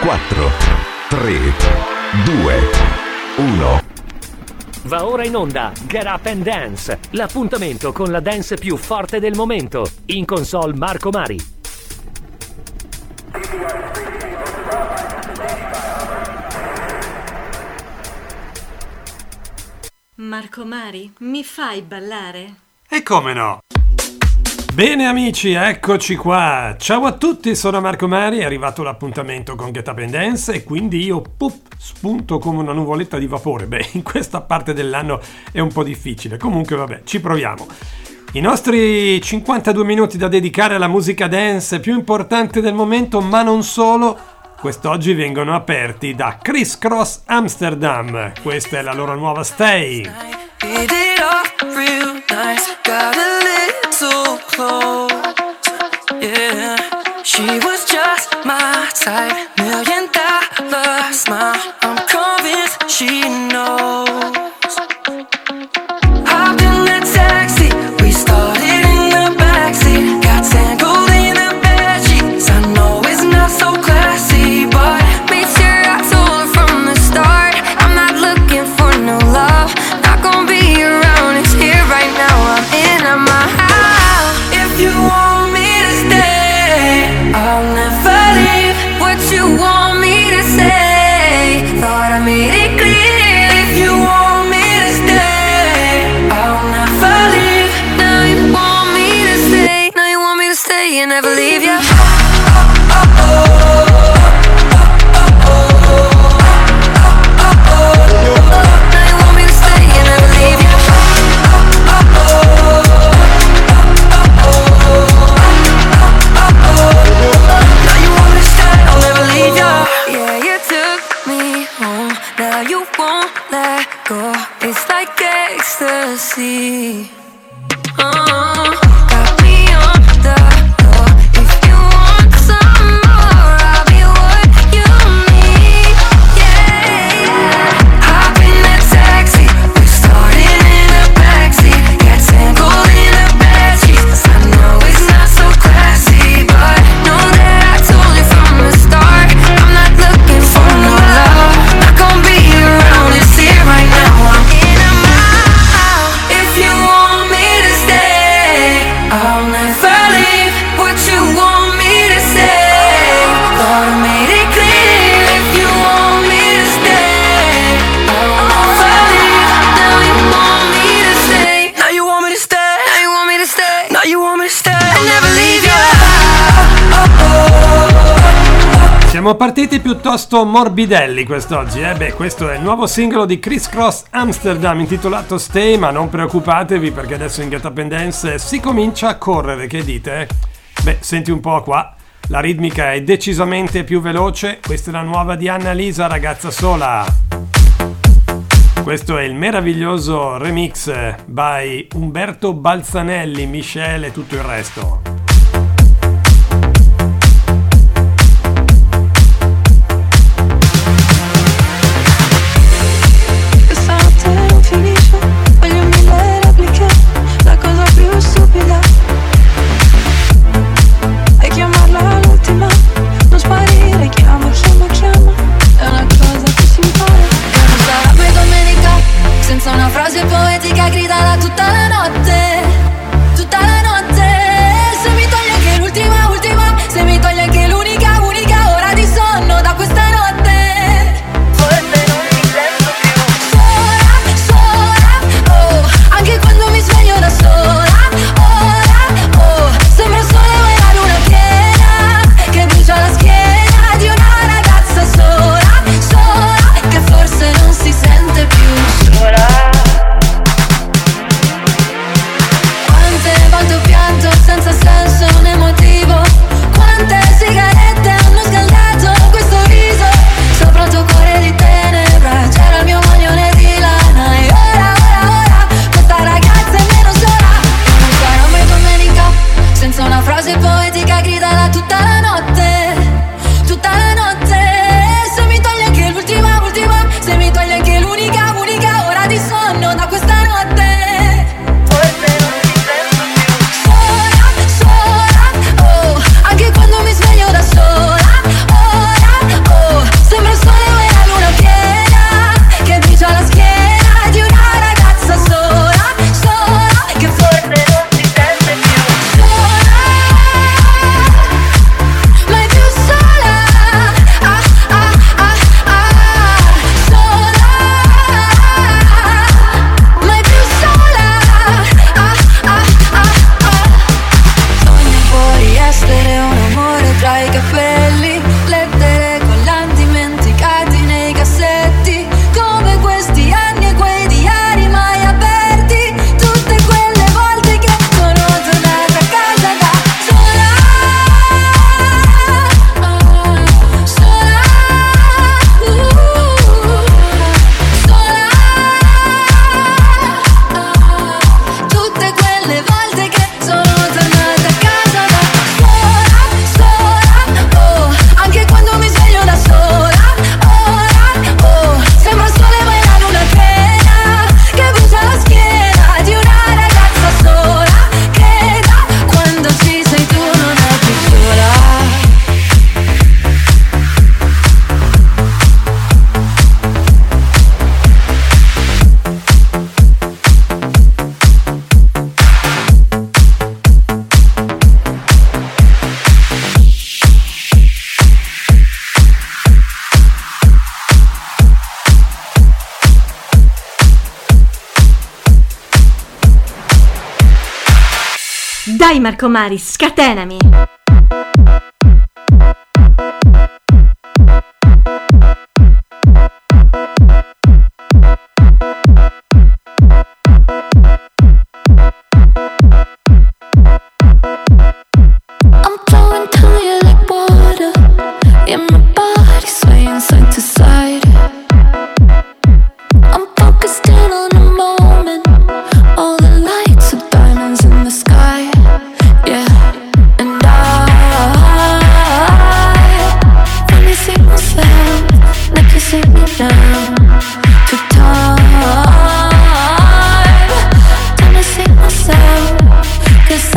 4, 3, 2, 1. Va ora in onda Get Up and Dance, l'appuntamento con la dance più forte del momento. In console Marco Mari. Marco Mari, mi fai ballare? E come no? Bene amici, eccoci qua. Ciao a tutti, sono Marco Mari, è arrivato l'appuntamento con Get Up and Dance e quindi io spunto come una nuvoletta di vapore. Beh, in questa parte dell'anno è un po' difficile, comunque vabbè, ci proviamo. I nostri 52 minuti da dedicare alla musica dance più importante del momento, ma non solo, quest'oggi vengono aperti da Criss Cross Amsterdam. Questa è la loro nuova Stay. So close, yeah. She was just my type, $1 million smile. I'm convinced she knows. Hopped in the taxi, we started in the backseat. Got tangled in the bedsheets. I know it's not so classy, but made sure I told her from the start, I'm not looking for no love. Not gonna be around, it's here right now. I'm in my house. If you want me to stay, I'll never leave. What you want me to say, thought I made it clear. If you want me to stay, I'll never leave. Now you want me to stay, now you want me to stay and never leave you. It's like ecstasy. Got me on the floor. If you want some more, I'll be what you need. Yeah, yeah. Hop in that taxi, we started in the backseat. Got tangled in the bedsheets. I know it's not so classy, but know that I told you from the start, I'm not looking for no love. Not gonna be around, it's here right now. I'm in a mile. If you want me to stay, I'll never leave. What you want me to say, thought I made it clear. If you want me to stay, I'll never leave. Now you want me to stay, now you want me to stay, now you want me to stay, now you want me to stay, I'll never leave you. Siamo partiti piuttosto morbidelli quest'oggi, Beh, questo è il nuovo singolo di Criss Cross Amsterdam intitolato Stay, ma non preoccupatevi perché adesso in Get Up and Dance si comincia a correre, che dite? Beh, senti un po' qua, la ritmica è decisamente più veloce, questa è la nuova di Annalisa, Ragazza sola. Questo è il meraviglioso remix by Umberto Balzanelli, Michele e tutto il resto. Senza una frase poetica gridala tutta la notte Vai Marco Mari, scatenami! I'm flowing to you like water. Yeah, my body swaying side to side. I'm focused in on the moment. All the lights are diamonds in the sky. Yeah, and I finally see myself like you see me now. To time, time to see myself. 'Cause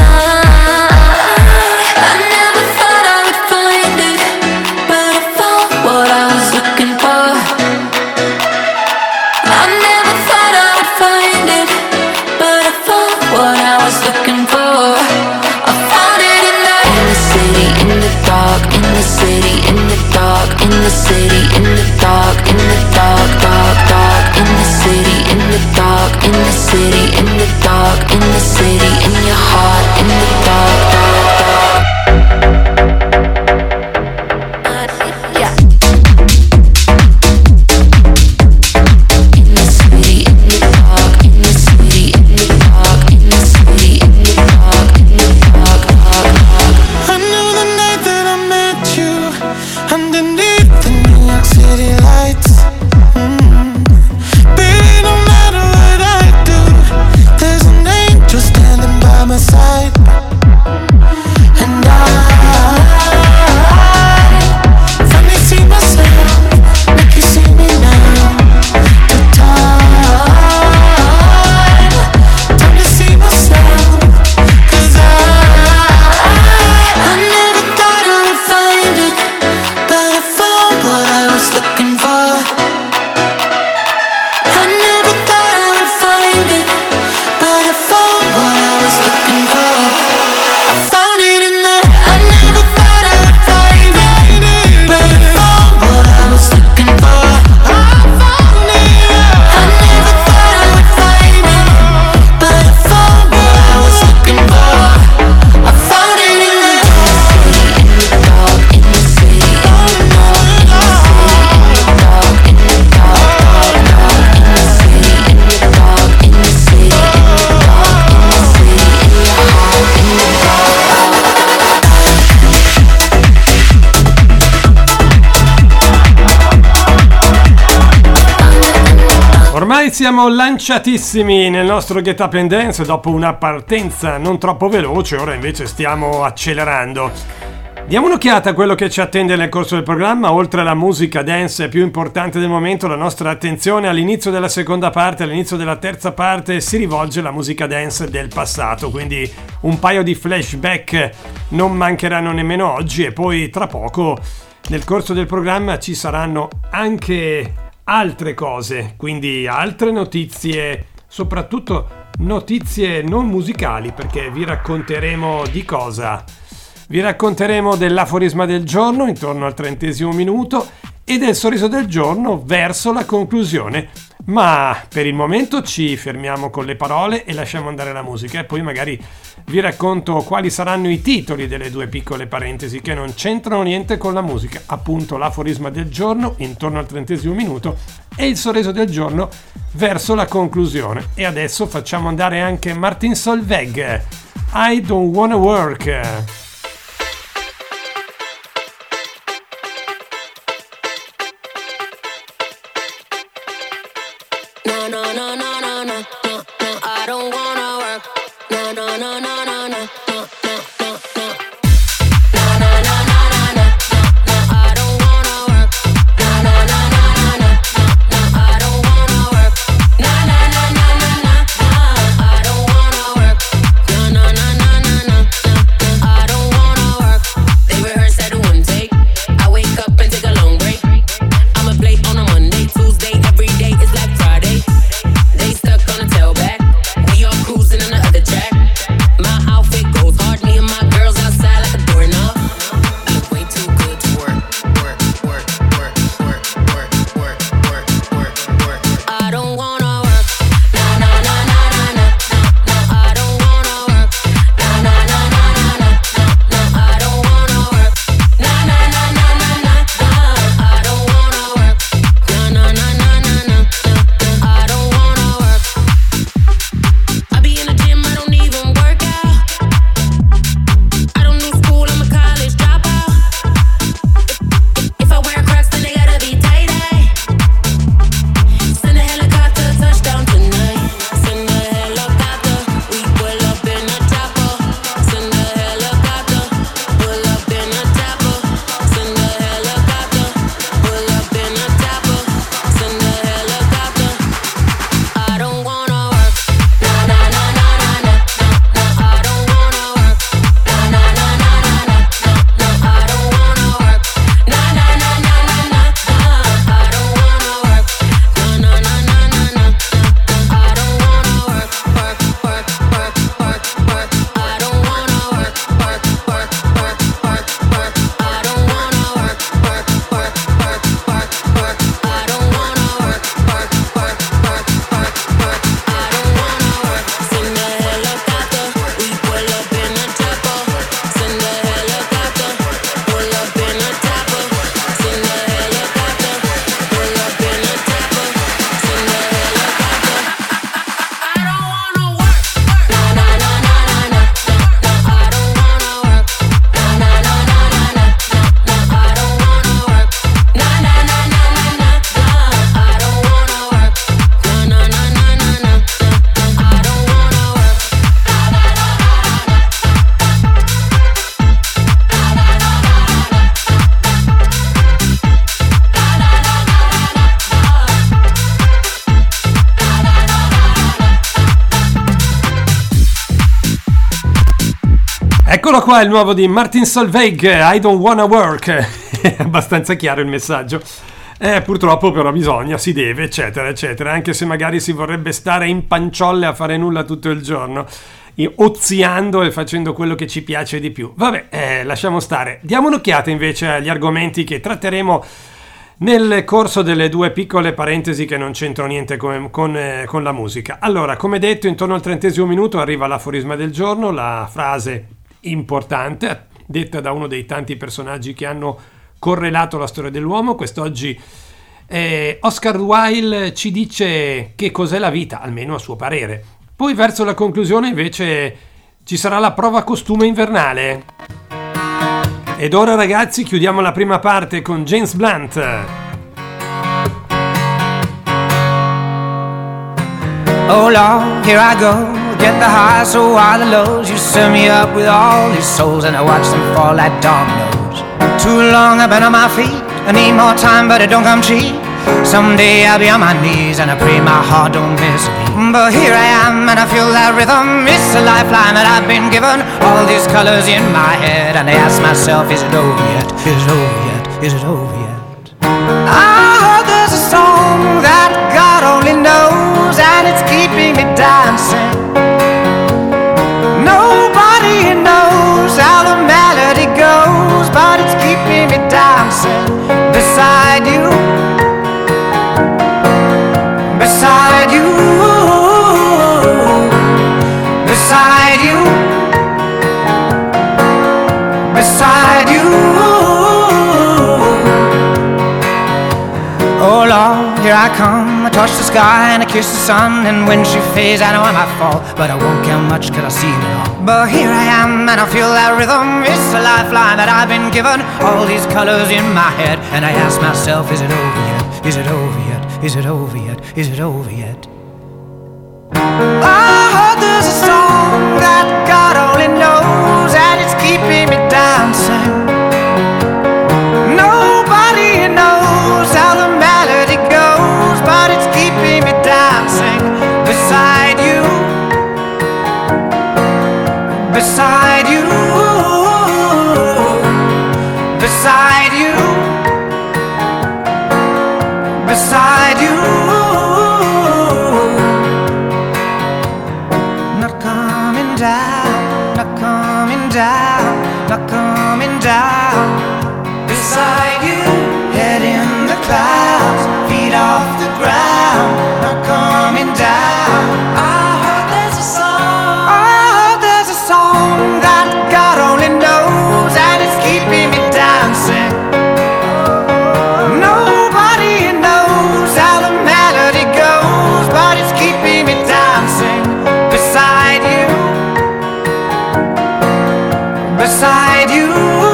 I never thought I would find it, but I found what I was looking for. I never thought I would find it, but I found what I was looking for. I found it in the city, in the dark, in the city, in the dark, in the city, in the dark, in the dark, dark, dark, in the city, in the dark, in the city, in the dark, in the city, in your heart, in the dark, dark, dark. Yeah. In the city, in the dark, in the city, in the dark, in the city, in the dark, in the dark, dark, dark. I knew the night that I met you underneath the New York City lights. Baby, no matter what I do, there's an angel standing by my side. And I finally see myself like you see me now. The time to see myself. 'Cause I never thought I would find it, but I found what I was looking for. I never thought I would find it, but I found what I was looking for. I found it in the. I never thought I would find it, but I found what I was looking for. I found it. I never thought I would find it, but I found what I was looking for. I found it in the dark, in the city, in the dark, in the dark, in the dark, dark, in the city, in the dark, in the city, in the dark, in the city, in your heart, in the dark. Ormai siamo lanciatissimi nel nostro Get Up and Dance dopo una partenza non troppo veloce, ora invece stiamo accelerando. Diamo un'occhiata a quello che ci attende nel corso del programma. Oltre alla musica dance più importante del momento, la nostra attenzione all'inizio della seconda parte, all'inizio della terza parte si rivolge alla musica dance del passato, quindi un paio di flashback non mancheranno nemmeno oggi, e poi tra poco nel corso del programma ci saranno anche altre cose, quindi altre notizie, soprattutto notizie non musicali, perché vi racconteremo di cosa? Vi racconteremo dell'aforisma del giorno intorno al 30° minuto e del sorriso del giorno verso la conclusione, ma per il momento ci fermiamo con le parole e lasciamo andare la musica, e poi magari vi racconto quali saranno i titoli delle due piccole parentesi che non c'entrano niente con la musica, appunto l'aforisma del giorno intorno al 30° minuto e il sorriso del giorno verso la conclusione. E adesso facciamo andare anche Martin Solveig, I Don't Wanna Work. My Eccolo qua il nuovo di Martin Solveig, I Don't Wanna Work. È abbastanza chiaro il messaggio. Purtroppo però bisogna, si deve, eccetera, eccetera, anche se magari si vorrebbe stare in panciolle a fare nulla tutto il giorno, oziando e facendo quello che ci piace di più. Vabbè, lasciamo stare. Diamo un'occhiata invece agli argomenti che tratteremo nel corso delle due piccole parentesi che non c'entrano niente con la musica. Allora, come detto, intorno al 30° minuto arriva l'aforisma del giorno, la frase importante detta da uno dei tanti personaggi che hanno correlato la storia dell'uomo. Quest'oggi Oscar Wilde ci dice che cos'è la vita, almeno a suo parere. Poi verso la conclusione invece ci sarà la prova costume invernale. Ed ora ragazzi chiudiamo la prima parte con James Blunt. Oh Lord, here I go, get the highs, so are the lows. You set me up with all these souls and I watch them fall like dominoes. Too long I've been on my feet, I need more time but it don't come cheap. Someday I'll be on my knees and I pray my heart don't miss a beat. But here I am and I feel that rhythm, it's a lifeline that I've been given. All these colors in my head and I ask myself, is it over yet? Is it over yet? Is it over yet? I heard there's a song that God only knows and it's keeping me dancing. Nobody knows how the melody goes, but it's keeping me dancing beside you. Beside you, beside you, beside you. Oh Lord, here I come, I touch the sky and I kiss the sun. And when she fades I know I might fall, but I won't care much cause I see it all. But here I am and I feel that rhythm, it's a lifeline that I've been given. All these colors in my head and I ask myself, is it over yet? Is it over yet? Is it over yet? Is it over yet? I heard there's a song that God only knows and it's keeping me dancing. Nobody knows how the melody goes, but it's keeping me dancing beside you. Beside you. Beside you. Beside you. Not coming down, not coming down, not coming down. Beside you, head in the clouds, feet off the ground, not coming down. I heard there's a song, I heard there's a song that God only knows and it's keeping me dancing. Beside you,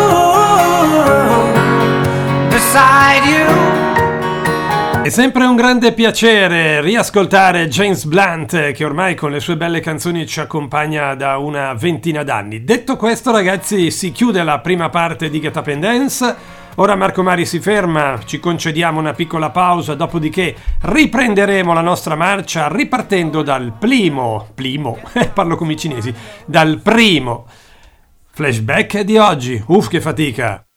beside you. È sempre un grande piacere riascoltare James Blunt, che ormai con le sue belle canzoni ci accompagna da una ventina d'anni. Detto questo ragazzi, si chiude la prima parte di Get Up and Dance. Ora Marco Mari si ferma, ci concediamo una piccola pausa, dopodiché riprenderemo la nostra marcia ripartendo dal primo parlo come i cinesi, dal primo flashback di oggi. Uff, che fatica!